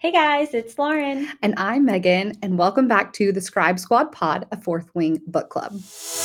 Hey guys, it's Lauren. And I'm Megan, and welcome back to the Scribe Squad pod, a Fourth Wing book club.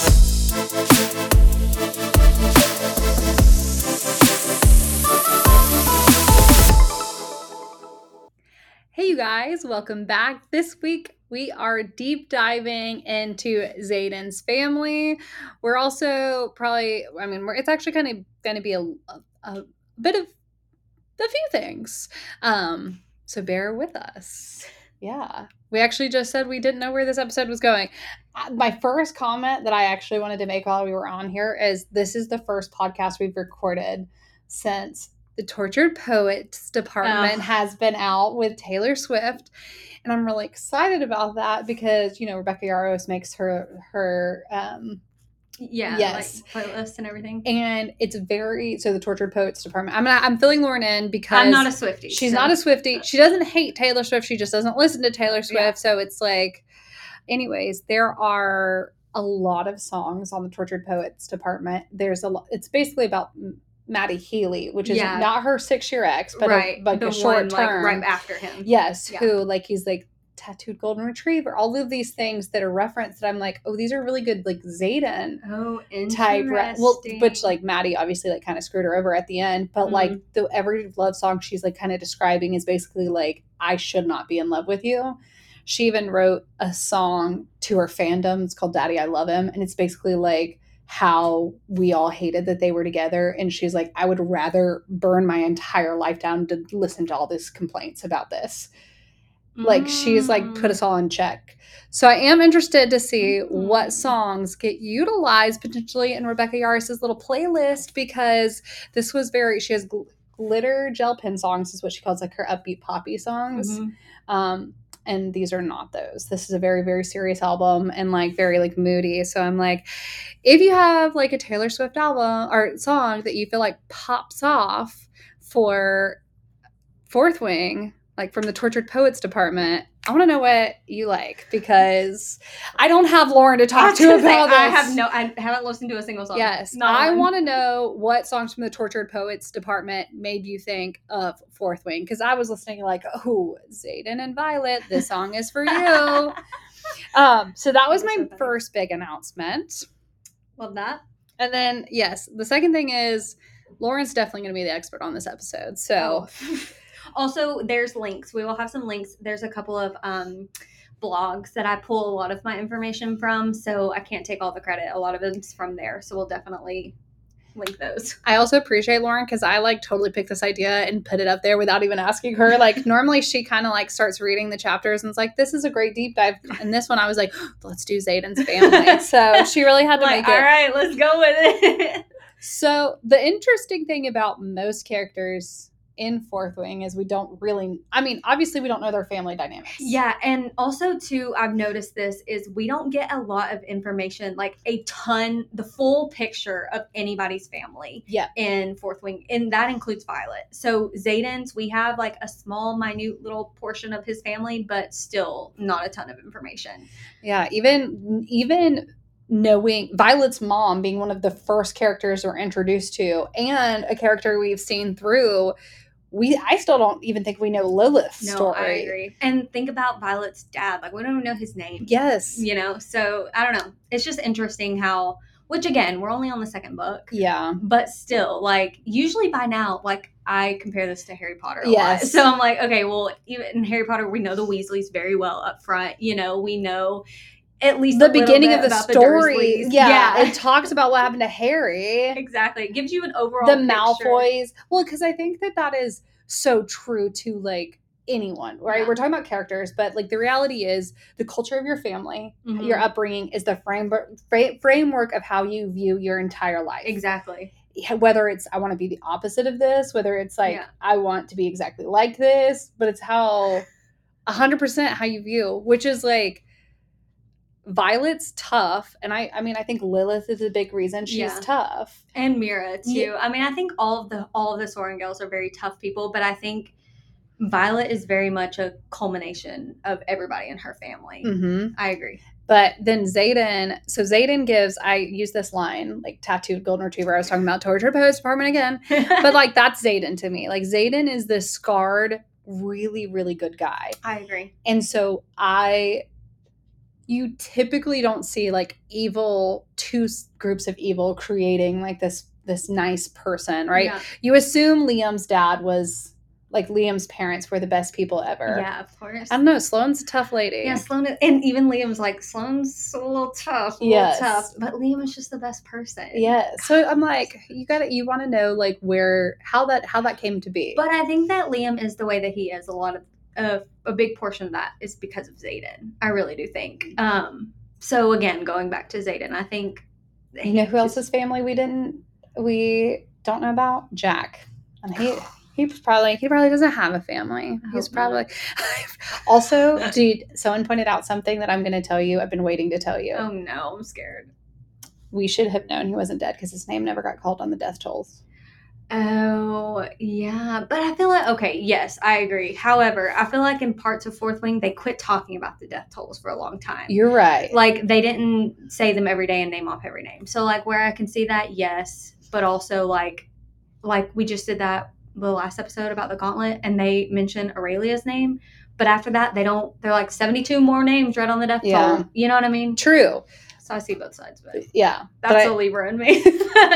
Hey, you guys, welcome back. This week we are deep diving into Xaden's family. We're also it's actually kind of going to be a bit of a few things. So bear with us. Yeah. We actually just said we didn't know where this episode was going. My first comment that I actually wanted to make while we were on here is this is the first podcast we've recorded since the Tortured Poets Department has been out with Taylor Swift. And I'm really excited about that because, Rebecca Yarros makes her yes, like playlists and everything. And it's so the Tortured Poets Department. I'm filling Lauren in because I'm not a Swiftie. She's not a Swiftie. She doesn't hate Taylor Swift. She just doesn't listen to Taylor Swift. Yeah. So it's like, anyways, there are a lot of songs on the Tortured Poets Department. There's a lot. It's basically about Maddie Healy, which is not her 6-year ex, but a short term, right after him. Yes, who he's like tattooed golden retriever, all of these things that are referenced that I'm like, oh, these are really good, like Xaden type. Which like Maddie obviously like kind of screwed her over at the end, but like every love song she's like kind of describing is basically like, I should not be in love with you. She even wrote a song to her fandom. It's called Daddy, I Love Him. And it's basically like how we all hated that they were together. And she's like, I would rather burn my entire life down to listen to all these complaints about this. Like, she's like put us all in check. So I am interested to see what songs get utilized potentially in Rebecca Yarros' little playlist, because this was she has glitter gel pen songs is what she calls like her upbeat poppy songs. And these are not those. This is a very, very serious album and like very like moody. So I'm like, if you have like a Taylor Swift album or song that you feel like pops off for Fourth Wing, like from the Tortured Poets Department, I want to know what you like, because I don't have Lauren to talk to about this. I haven't listened to a single song. Yes. I want to know what songs from the Tortured Poets Department made you think of Fourth Wing, because I was listening like, oh, Xaden and Violet, this song is for you. So that was my first big announcement. Love that. And then, yes, the second thing is Lauren's definitely going to be the expert on this episode. So... Also, there's links. We will have some links. There's a couple of blogs that I pull a lot of my information from, so I can't take all the credit. A lot of it's from there, so we'll definitely link those. I also appreciate Lauren, because I like totally picked this idea and put it up there without even asking her. Like, normally she kind of like starts reading the chapters and it's like, this is a great deep dive. And this one I was like, let's do Xaden's family. So she really had to make it. All right, let's go with it. So the interesting thing about most characters in Fourth Wing is we don't really, obviously we don't know their family dynamics. Yeah, and also too, I've noticed this, is we don't get a lot of information, like the full picture of anybody's family in Fourth Wing, and that includes Violet. So Xaden's, we have like a small, minute little portion of his family, but still not a ton of information. Yeah, even knowing Violet's mom being one of the first characters we're introduced to, and a character we've seen through, I still don't even think we know Lilith's story. I agree. And think about Violet's dad. Like, we don't even know his name. Yes. So I don't know. It's just interesting how, which again, we're only on the second book. Yeah. But still, like, usually by now, like, I compare this to Harry Potter a lot. So I'm like, okay, well, even in Harry Potter, we know the Weasleys very well up front. We know at least the beginning of the story. It talks about what happened to Harry. Exactly. It gives you an overall the picture. Malfoys. Well, because I think that is so true to like anyone, right? We're talking about characters, but like the reality is the culture of your family, your upbringing is the framework of how you view your entire life. Exactly. Whether it's I want to be the opposite of this, whether it's like I want to be exactly like this, but it's how 100% how you view, which is like Violet's tough, and I think Lilith is a big reason she's tough, and Mira too. I think all of the Sorrengails are very tough people, but I think Violet is very much a culmination of everybody in her family. I agree. But then Xaden gives, I use this line, like tattooed golden retriever. I was talking about Tortured Poets Department again, but like that's Xaden to me. Like Xaden is this scarred really, really good guy. I agree. And so you typically don't see like two groups of evil creating like this nice person, right? Yeah. You assume Liam's dad was like Liam's parents were the best people ever. Yeah, of course. I don't know. Sloane's a tough lady. Yeah, Sloane, and even Liam's like, Sloane's a little tough, tough, but Liam is just the best person. Yeah. So I'm like, you want to know like how that came to be. But I think that Liam is the way that he is. A big portion of that is because of Xaden. I really do think. So again, going back to Xaden, I think. You know who else's family we don't know about? Jack. And he probably doesn't have a family. He's probably also, dude, someone pointed out something that I'm going to tell you. I've been waiting to tell you. Oh no, I'm scared. We should have known he wasn't dead because his name never got called on the death tolls. Oh, yeah. But I feel like, okay, yes, I agree. However, I feel like in parts of Fourth Wing, they quit talking about the death tolls for a long time. You're right. Like, they didn't say them every day and name off every name. So, like, where I can see that, yes. But also, like we just did that the last episode about the Gauntlet, and they mention Aurelia's name. But after that, they're like 72 more names right on the death toll. You know what I mean? True. So I see both sides, but yeah, that's a Libra in me.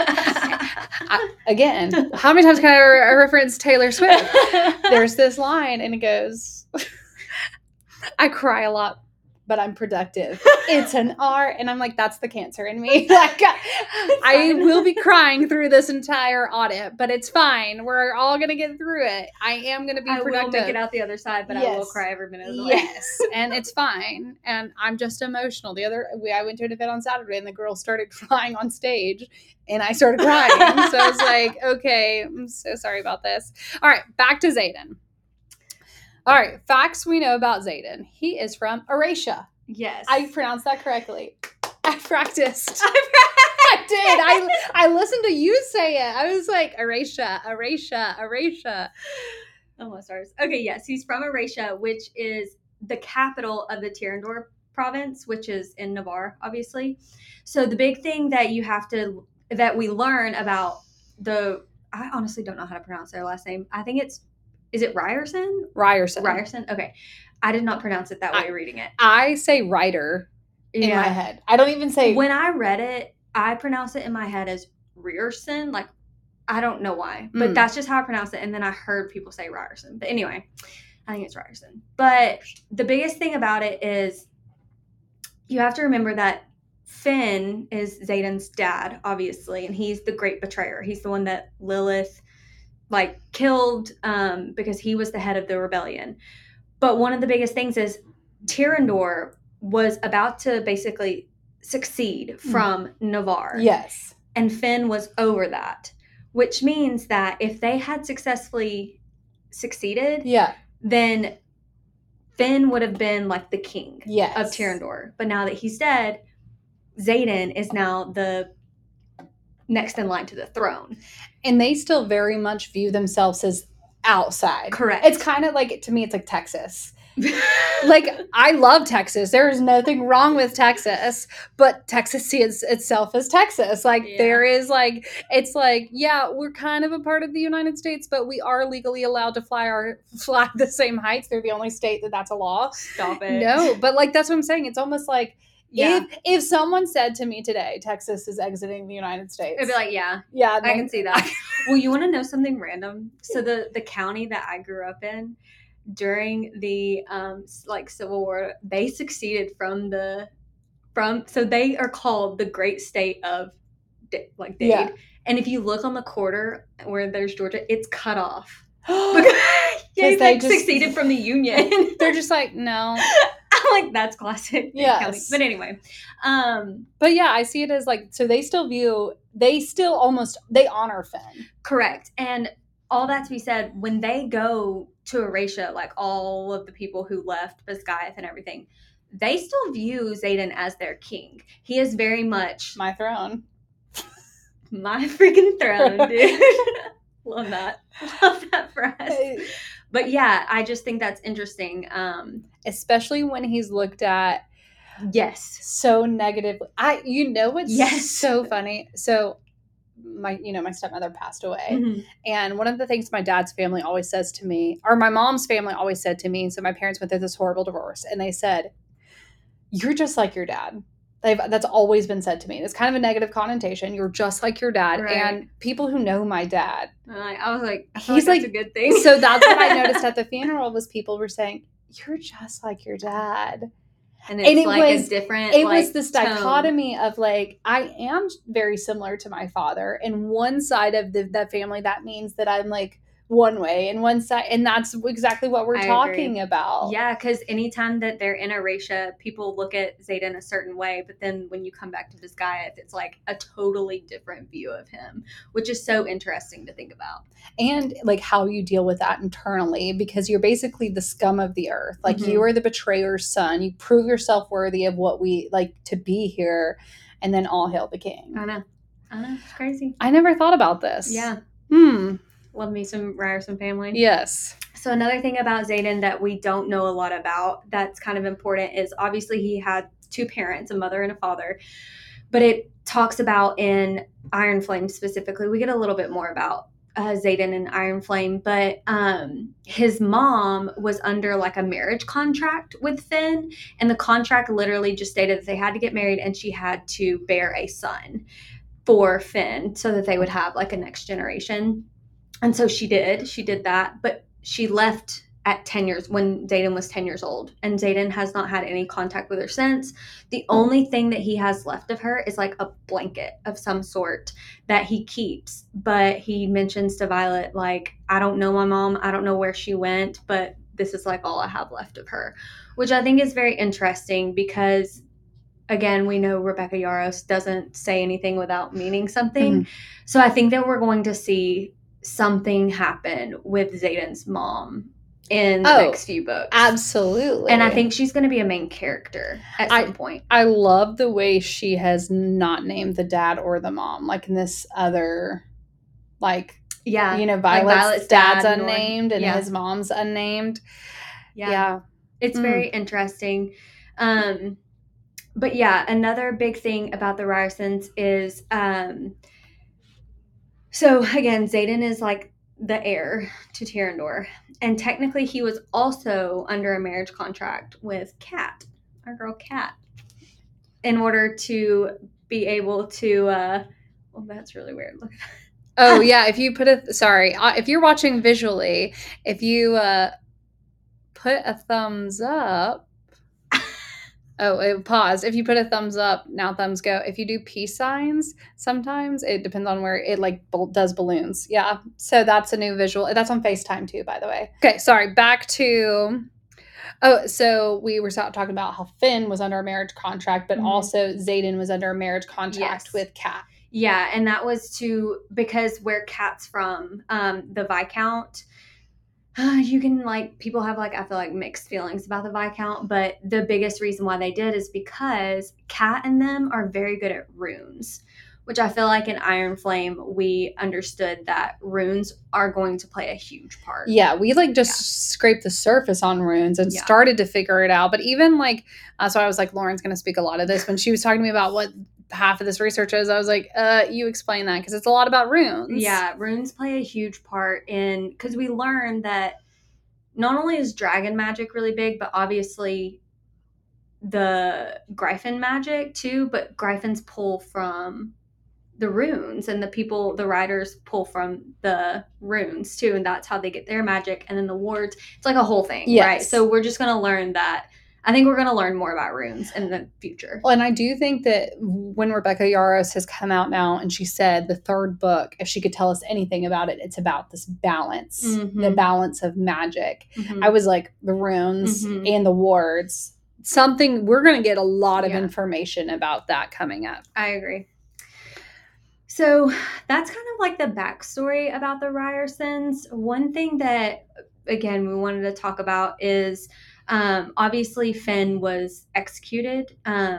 Again, how many times can I reference Taylor Swift? There's this line, and it goes, "I cry a lot, but I'm productive. It's an art," and I'm like, that's the Cancer in me. Like, I will be crying through this entire audit, but it's fine. We're all gonna get through it. I am gonna be productive. I will make it out the other side, but I will cry every minute of the way. Yes, and it's fine. And I'm just emotional. I went to an event on Saturday, and the girl started crying on stage, and I started crying. So I was like, okay, I'm so sorry about this. All right, back to Xaden. All right, facts we know about Xaden. He is from Erasia. Yes. I pronounced that correctly. I practiced. I did. I listened to you say it. I was like, Erasia. Oh, my stars. Okay, yes, he's from Erasia, which is the capital of the Tirandor province, which is in Navarre, obviously. So the big thing that we learn about I honestly don't know how to pronounce their last name. I think is it Ryerson? Ryerson. Okay. I did not pronounce it that way reading it. I say Ryder in my head. I don't even say. When I read it, I pronounce it in my head as Ryerson. Like, I don't know why, but that's just how I pronounce it. And then I heard people say Ryerson. But anyway, I think it's Ryerson. But the biggest thing about it is you have to remember that Finn is Xaden's dad, obviously, and he's the great betrayer. He's the one that Lilith killed because he was the head of the rebellion. But one of the biggest things is Tirandor was about to basically succeed from Navarre. Yes. And Finn was over that, which means that if they had successfully succeeded, then Finn would have been like the king of Tirandor. But now that he's dead, Xaden is now the next in line to the throne. And they still very much view themselves as outside. Correct. It's kind of like, to me, it's like Texas. Like, I love Texas. There is nothing wrong with Texas, but Texas sees itself as Texas. Like, there is it's like, we're kind of a part of the United States, but we are legally allowed to fly the same heights. They're the only state that's a law. Stop it. No, but that's what I'm saying. It's almost like, if someone said to me today, Texas is exiting the United States, I'd be like, yeah, I can see that. Well, you want to know something random? So the county that I grew up in during the Civil War, they succeeded so they are called the Great State of Dade. Yeah. And if you look on the quarter where there's Georgia, it's cut off. They succeeded from the Union. They're just like, no. I'm like, that's classic. County. But anyway. But yeah, I see it as so they honor Finn. Correct. And all that to be said, when they go to Erasia, all of the people who left Basgiath and everything, they still view Xaden as their king. He is very much my throne. My freaking throne, dude. Love that for us. But yeah, I just think that's interesting. Especially when he's looked at so negatively. What's so funny? So my stepmother passed away. Mm-hmm. And one of the things my dad's family always says to me, or my mom's family always said to me, so my parents went through this horrible divorce, and they said, "You're just like your dad." That's always been said to me. It's kind of a negative connotation. You're just like your dad. Right. And people who know my dad, I was like, he's like, that's a good thing. So that's what I noticed at the funeral was people were saying, "You're just like your dad." And it like was a different. It was this dichotomy of like, I am very similar to my father. And one side of that family, that means that I'm like one way, and one side, and that's exactly what we're talking about. Yeah, because anytime that they're interracial, people look at Xaden a certain way, but then when you come back to Vizcaya, it's like a totally different view of him, which is so interesting to think about. And like how you deal with that internally, because you're basically the scum of the earth. Like mm-hmm. you are the betrayer's son. You prove yourself worthy of what we like to be here, and then all hail the king. I know. It's crazy. I never thought about this. Yeah. Love me some Ryerson family. Yes. So another thing about Xaden that we don't know a lot about that's kind of important is obviously he had two parents, a mother and a father. But it talks about in Iron Flame specifically, we get a little bit more about Xaden and Iron Flame, but his mom was under like a marriage contract with Finn, and the contract literally just stated that they had to get married and she had to bear a son for Finn so that they would have like a next generation. And so she did that, but she left at 10 years when Xaden was 10 years old, and Xaden has not had any contact with her since. The only thing that he has left of her is like a blanket of some sort that he keeps, but he mentions to Violet, like, I don't know my mom. I don't know where she went, but this is like all I have left of her, which I think is very interesting because again, we know Rebecca Yarros doesn't say anything without meaning something. Mm-hmm. So I think that we're going to see something happen with Xaden's mom in the next few books. Absolutely. And I think she's going to be a main character at some point. I love the way she has not named the dad or the mom, like in this other, like, Violet's dad's unnamed and his mom's unnamed. Yeah. It's very interesting. But yeah, another big thing about the Ryersons is, so again, Xaden is like the heir to Tyrrendor, and technically he was also under a marriage contract with Kat, our girl Kat, in order to be able to, well, that's really weird. Look. Oh yeah, if you put if you're watching visually, if you put a thumbs up, oh, it paused. If you put a thumbs up, now thumbs go. If you do peace signs, sometimes it depends on where it like does balloons. Yeah. So that's a new visual. That's on FaceTime too, by the way. Okay. Sorry. Back to, so we were talking about how Finn was under a marriage contract, but also Xaden was under a marriage contract with Kat. Yeah. And that was because where Kat's from, the Viscount, you can people have I feel like mixed feelings about the Viscount, but the biggest reason why they did is because Kat and them are very good at runes, which I feel like in Iron Flame, we understood that runes are going to play a huge part. Yeah, we scraped the surface on runes and started to figure it out. But even so I was like, Lauren's going to speak a lot of this. When she was talking to me about what half of this research is, I was like, you explain that, because it's a lot about runes. Yeah, runes play a huge part because we learned that not only is dragon magic really big, but obviously the Gryphon magic too, but Gryphons pull from the runes, and the riders pull from the runes too, and that's how they get their magic. And then the wards, it's like a whole thing, right? So we're just going to learn that. I think we're going to learn more about runes in the future. Well, and I do think that when Rebecca Yarros has come out now and she said the third book, if she could tell us anything about it, it's about this balance, the balance of magic. I was like, the runes and the wards, we're going to get a lot of information about that coming up. I agree. So that's kind of like the backstory about the Ryersons. One thing that, again, we wanted to talk about is obviously Finn was executed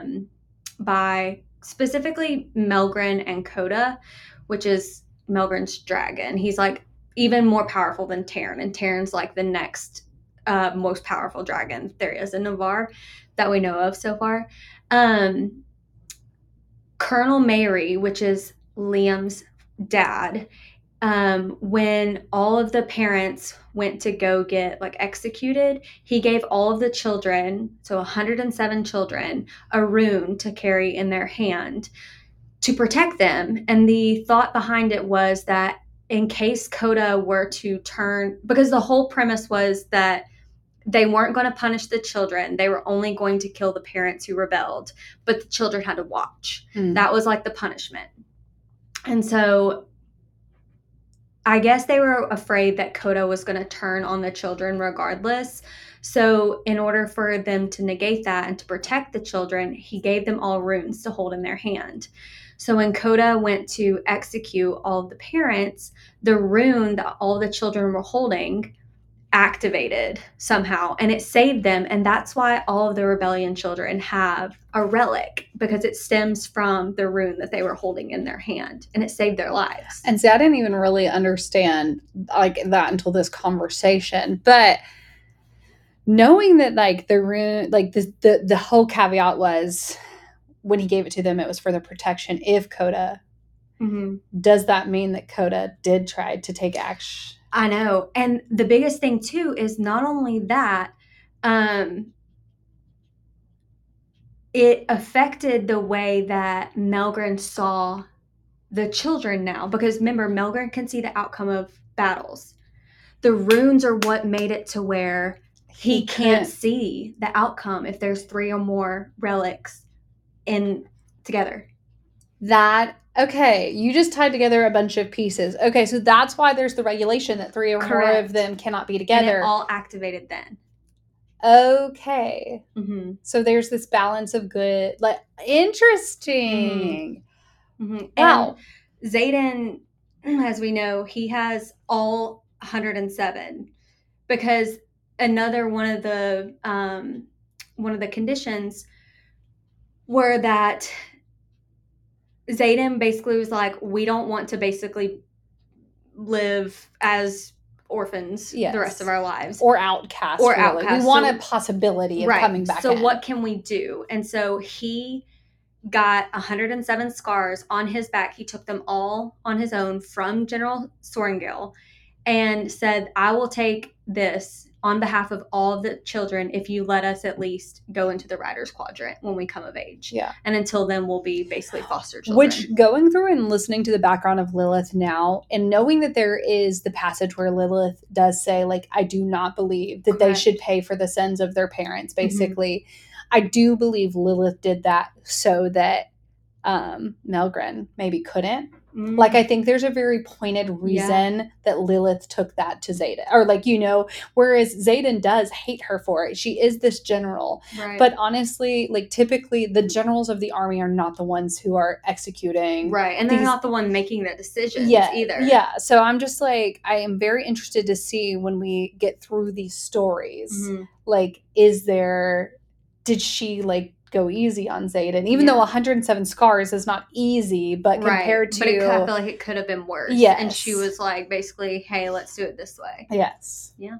by specifically Melgren and Coda, which is Melgren's dragon. He's even more powerful than Terran, and Terran's the next most powerful dragon there is in Navarre that we know of so far. Colonel Mary, which is Liam's dad, when all of the parents went to go get like executed, he gave all of the children, so 107 children, a rune to carry in their hand to protect them. And the thought behind it was that in case Kota were to turn, because the whole premise was that they weren't going to punish the children. They were only going to kill the parents who rebelled, but the children had to watch. That was like the punishment. And so I guess they were afraid that Kota was going to turn on the children regardless. So in order for them to negate that and to protect the children, he gave them all runes to hold in their hand. So when Kota went to execute all of the parents, the rune that all the children were holding activated somehow, and it saved them. And that's why all of the rebellion children have a relic, because it stems from the rune that they were holding in their hand, and it saved their lives. And see, I didn't even really understand like that until this conversation, but knowing that like the rune, like the whole caveat was when he gave it to them, it was for the protection if Kota. Does that mean that Kota did try to take action? I know. And the biggest thing too is not only that, it affected the way that Melgren saw the children now. Because remember, Melgren can see the outcome of battles. The runes are what made it to where he can't see the outcome if there's 3 or more relics in together. Okay, you just tied together a bunch of pieces. Okay, so that's why there's the regulation that 3 or more of them cannot be together. And it all activated then. Okay. So there's this balance of good. Like, interesting. Wow. And Xaden, as we know, he has all 107 because another one of the conditions were that Xaden basically was like, we don't want to basically live as orphans the rest of our lives. Or outcasts. We want a possibility of coming back in. What can we do? And so he got 107 scars on his back. He took them all on his own from General Sorrengail and said, I will take this on behalf of all of the children if you let us at least go into the Riders Quadrant when we come of age. Yeah. And until then, we'll be basically foster children. Which, going through and listening to the background of Lilith now, and knowing that there is the passage where Lilith does say, like, I do not believe that they should pay for the sins of their parents, basically. I do believe Lilith did that so that Melgren maybe couldn't. Like, I think there's a very pointed reason that Lilith took that to Xaden. Or, like, you know, whereas Xaden does hate her for it. She is this general. Right. But honestly, like, typically the generals of the army are not the ones who are executing. Right. And they're not the one making the decisions either. Yeah. So I'm just like, I am very interested to see when we get through these stories, like, did she, like, go easy on Xaden, even though 107 scars is not easy, but compared to... But I feel like it could have been worse. Yes. And she was like, basically, hey, let's do it this way. Yes. Yeah.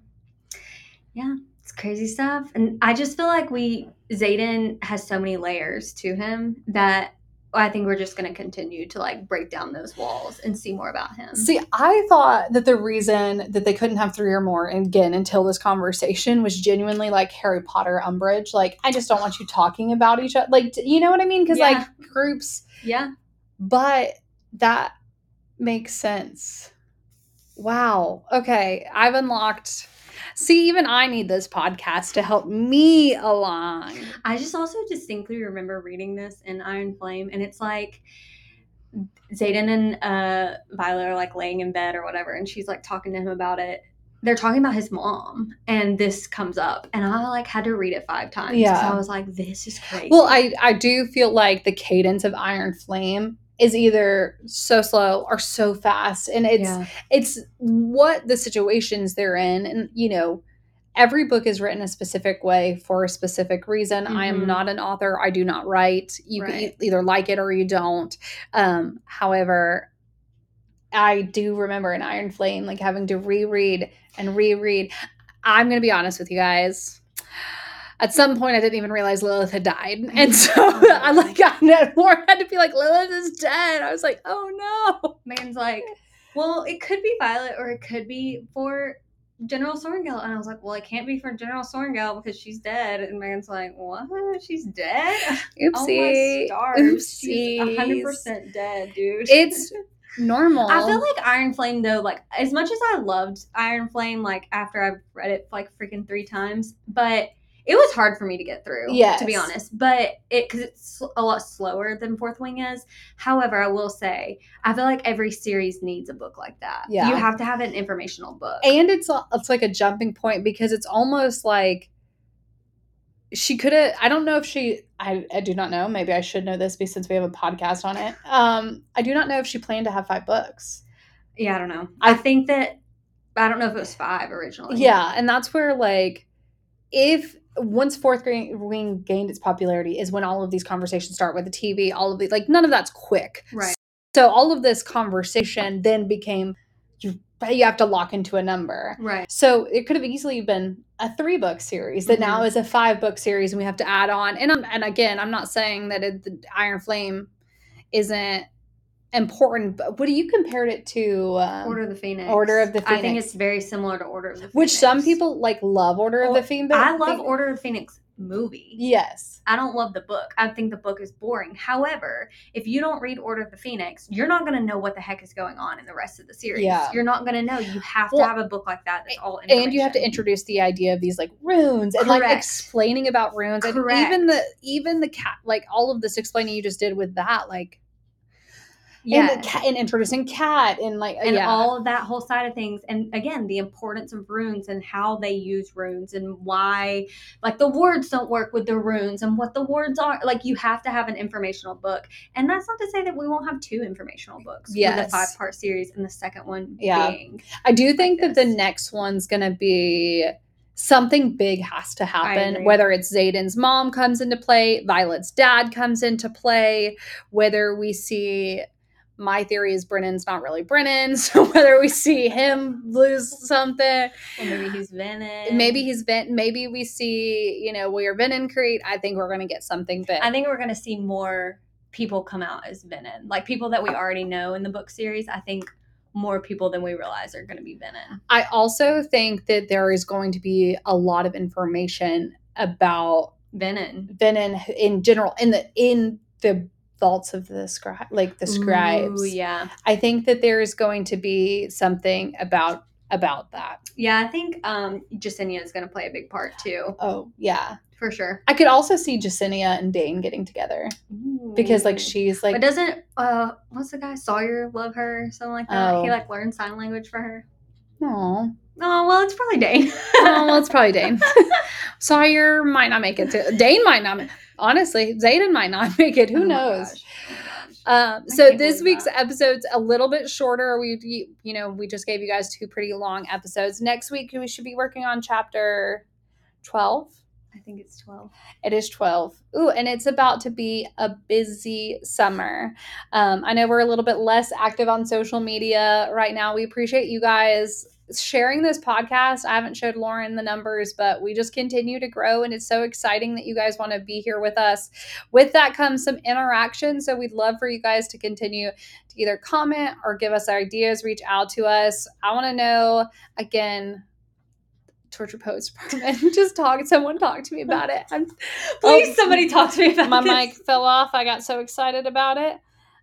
It's crazy stuff. And I just feel like Xaden has so many layers to him that I think we're just going to continue to like break down those walls and see more about him. See, I thought that the reason that they couldn't have 3 or more, again, until this conversation, was genuinely like Harry Potter Umbridge. Like, I just don't want you talking about each other. Like, you know what I mean? Because like groups. Yeah. But that makes sense. Wow. Okay. I've unlocked... See, even I need this podcast to help me along. I just also distinctly remember reading this in Iron Flame, and it's like Xaden and Violet are like laying in bed or whatever, and she's like talking to him about it. They're talking about his mom, and this comes up, and I like had to read it 5 times. Yeah, so I was like, "This is crazy." Well, I do feel like the cadence of Iron Flame is either so slow or so fast, and it's what the situations they're in, and you know, every book is written a specific way for a specific reason. I am not an author. I do not write. You can either like it or you don't. However, I do remember in Iron Flame, like having to reread and reread. I'm going to be honest with you guys. At some point, I didn't even realize Lilith had died. And so Lauren had to be like, Lilith is dead. I was like, oh no. Megan's like, well, it could be Violet or it could be for General Sorrengail. And I was like, well, it can't be for General Sorrengail because she's dead. And Megan's like, what? She's dead? Oopsie. Oh my stars. She's 100% dead, dude. It's normal. I feel like Iron Flame, though, like, as much as I loved Iron Flame, like, after I've read it, like, freaking 3 times, but it was hard for me to get through, to be honest. But because it's a lot slower than Fourth Wing is. However, I will say, I feel like every series needs a book like that. Yeah. You have to have an informational book. And it's like a jumping point because it's almost like she could have, I don't know if she, I do not know. Maybe I should know this since we have a podcast on it. I do not know if she planned to have 5 books. Yeah, I don't know. I think that, I don't know if it was 5 originally. Yeah, and that's where, like, once Fourth Wing gained its popularity is when all of these conversations start with the TV, all of these, like, none of that's quick. Right. So all of this conversation then became, you have to lock into a number. Right. So it could have easily been a 3-book series that now is a 5-book series and we have to add on. And again, I'm not saying that the Iron Flame isn't important, but what do you compare it to? Order of the Phoenix. Order of the Phoenix. I think it's very similar to Order of the Phoenix. Which some people love Order of the Phoenix. I love Order of the Phoenix movie. Yes. I don't love the book. I think the book is boring. However, if you don't read Order of the Phoenix, you're not going to know what the heck is going on in the rest of the series. Yeah. You're not going to know. You have to have a book like that that's all information. And you have to introduce the idea of these runes and explaining about runes. Correct. And even the cat, all of this explaining you just did with that, yeah, and introducing Cat and all of that whole side of things, and again the importance of runes and how they use runes and why the words don't work with the runes and what the words are. You have to have an informational book, and that's not to say that we won't have 2 informational books with a 5-part series, and the second one being. I do think that the next one's gonna be. Something big has to happen, whether it's Xaden's mom comes into play, Violet's dad comes into play, whether we see. My theory is Brennan's not really Brennan, so whether we see him lose something. Or maybe he's Venin. Maybe we see, where Venin create. I think we're going to get something big. I think we're going to see more people come out as Venin. People that we already know in the book series, I think more people than we realize are going to be Venin. I also think that there is going to be a lot of information about Venin in general, in the vaults of the scribe, the scribes. Ooh, yeah. I think that there is going to be something about that. Yeah, I think Jesinia is going to play a big part too. Oh, yeah. For sure. I could also see Jesinia and Dane getting together. Ooh. Because she's But doesn't what's the guy, Sawyer, love her? Something like that. He learned sign language for her. Oh. Oh, well, it's probably Dane. It's probably Dane. Sawyer might not make it to. Dane might not. Honestly, Xaden might not make it. Who knows? So this week's episode's a little bit shorter. We just gave you guys 2 pretty long episodes. Next week we should be working on chapter 12. I think it's 12. It is 12. Ooh, and it's about to be a busy summer. I know we're a little bit less active on social media right now. We appreciate you guys sharing this podcast. I haven't showed Lauren the numbers, but we just continue to grow, and it's so exciting that you guys want to be here with us. With that comes some interaction, so we'd love for you guys to continue to either comment or give us ideas, reach out to us. I want to know, again, Torture Poets Department, someone talk to me about it. Please, somebody talk to me about it. My mic fell off. I got so excited about it.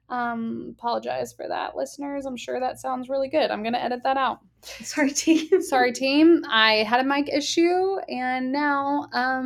Apologize for that, listeners. I'm sure that sounds really good. I'm going to edit that out. Sorry, team. I had a mic issue, and now,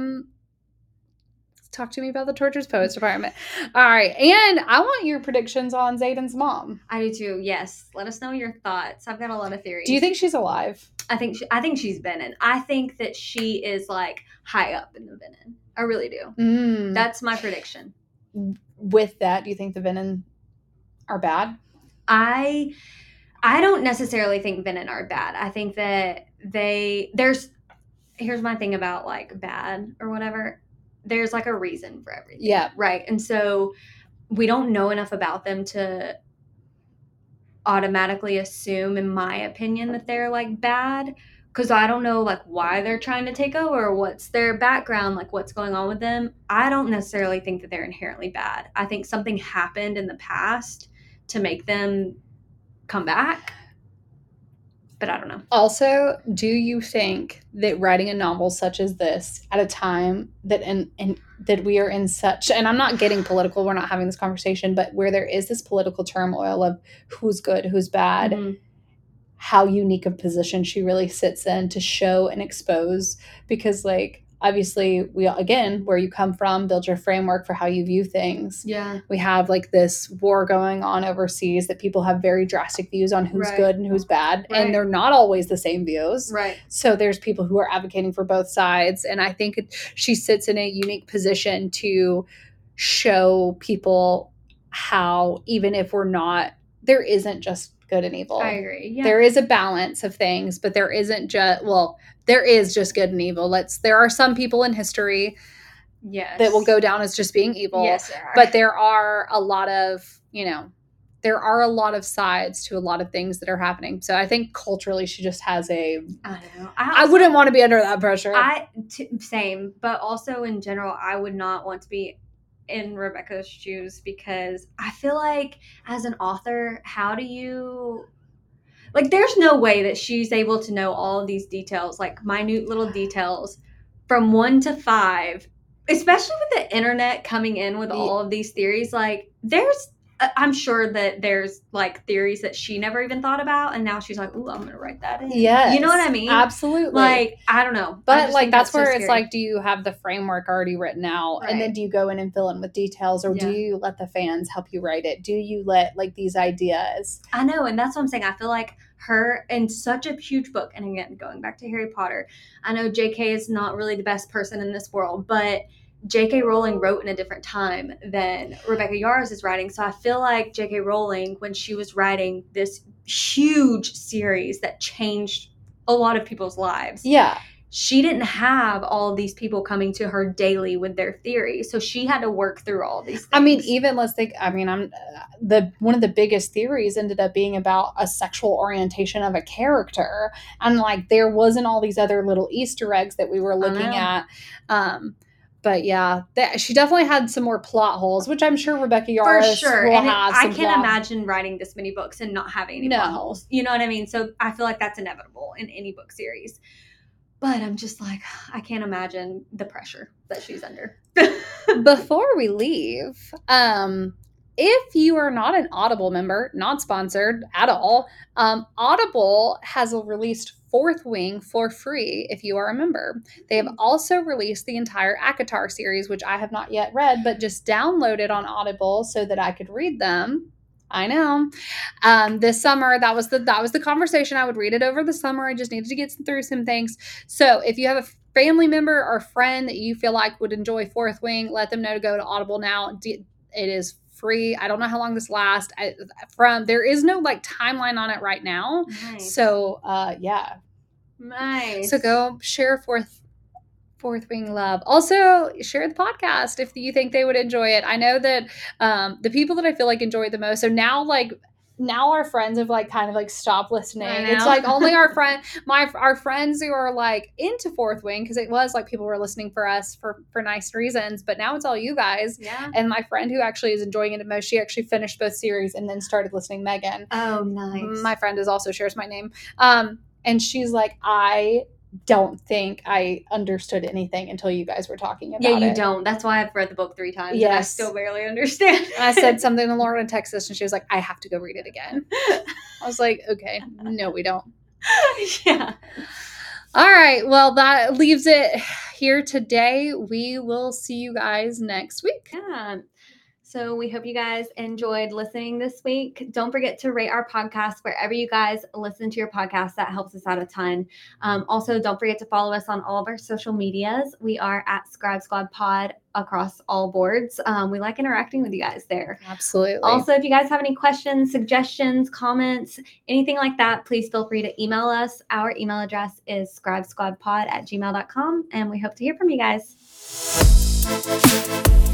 talk to me about the Torture Poets Department. All right. And I want your predictions on Xaden's mom. I do too. Yes. Let us know your thoughts. I've got a lot of theories. Do you think she's alive? I think she's Venin. I think that she is high up in the Venin. I really do. That's my prediction. With that, do you think the Venin are bad? I don't necessarily think Venin are bad. I think that here's my thing about bad or whatever. There's a reason for everything. Yeah. Right. And so we don't know enough about them to automatically assume, in my opinion, that they're bad. because I don't know, like, why they're trying to take over, what's their background, like, what's going on with them. I don't necessarily think that they're inherently bad. I think something happened in the past to make them come back. But I don't know. Also, do you think that writing a novel such as this at a time that that we are in such, and I'm not getting political, we're not having this conversation, but where there is this political turmoil of who's good, who's bad, mm-hmm. how unique a position she really sits in to show and expose, because like obviously we, again, where you come from, build your framework for how you view things. Yeah. We have like this war going on overseas that people have very drastic views on who's right. good and who's bad. Right. And they're not always the same views. Right. So there's people who are advocating for both sides. And I think she sits in a unique position to show people how, even if we're not, there isn't just good and evil. I agree. Yeah. There is a balance of things, but there isn't just, well, there is just good and evil. There are some people in history that will go down as just being evil. Yes, there are. But there are a lot of, there are a lot of sides to a lot of things that are happening. So I think culturally she just has I don't know. I wouldn't want to be under that pressure. Same. But also in general, I would not want to be in Rebecca's shoes, because I feel like as an author, how do you, like, there's no way that she's able to know all of these details, like minute little details from 1 to 5, especially with the internet coming in with all of these theories. Like, I'm sure that there's like theories that she never even thought about, and now she's like, "Ooh, I'm gonna write that in." Yes, you know what I mean? Absolutely. Like, I don't know, but like that's where it's like, do you have the framework already written out, right. and then do you go in and fill in with details, or do you let the fans help you write it? Do you let like these ideas? I know, and that's what I'm saying. I feel like her, in such a huge book, and again, going back to Harry Potter, I know J.K. is not really the best person in this world, but J.K. Rowling wrote in a different time than Rebecca Yarros is writing. So I feel like J.K. Rowling, when she was writing this huge series that changed a lot of people's lives, she didn't have all of these people coming to her daily with their theories. So she had to work through all these things. I mean, even let's think, one of the biggest theories ended up being about a sexual orientation of a character. And like, there wasn't all these other little Easter eggs that we were looking at. But yeah, she definitely had some more plot holes, which I'm sure Rebecca Yarros will have. I can't imagine writing this many books and not having any plot holes. You know what I mean? So I feel like that's inevitable in any book series. But I'm just like, I can't imagine the pressure that she's under. Before we leave, if you are not an Audible member, not sponsored at all, Audible has released Fourth Wing for free if you are a member. They have also released the entire ACOTAR series, which I have not yet read, but just downloaded on Audible so that I could read them. I know. This summer, that was the conversation. I would read it over the summer. I just needed to get through some things. So if you have a family member or friend that you feel like would enjoy Fourth Wing, let them know to go to Audible now. It is free. I don't know how long this lasts. There is no like timeline on it right now. Nice. So nice. So go share Fourth Wing love. Also share the podcast if you think they would enjoy it. I know that the people that I feel like enjoy it the most. So now our friends have like kind of like stopped listening. It's like only our friends who are like into Fourth Wing, because it was like people were listening for us for nice reasons, but now it's all you guys. Yeah. And my friend who actually is enjoying it the most, she actually finished both series and then started listening, Megan. Oh, nice. My friend also shares my name. And she's like, I don't think I understood anything until you guys were talking about it. Yeah, you don't. That's why I've read the book 3 times. Yes. And I still barely understand. I said something to Lauren in Texas, and she was like, I have to go read it again. I was like, okay, no, we don't. Yeah. All right. Well, that leaves it here today. We will see you guys next week. Yeah. So we hope you guys enjoyed listening this week. Don't forget to rate our podcast wherever you guys listen to your podcast. That helps us out a ton. Also, don't forget to follow us on all of our social medias. We are at Scribe Squad Pod across all boards. We like interacting with you guys there. Absolutely. Also, if you guys have any questions, suggestions, comments, anything like that, please feel free to email us. Our email address is scribesquadpod@gmail.com, and we hope to hear from you guys.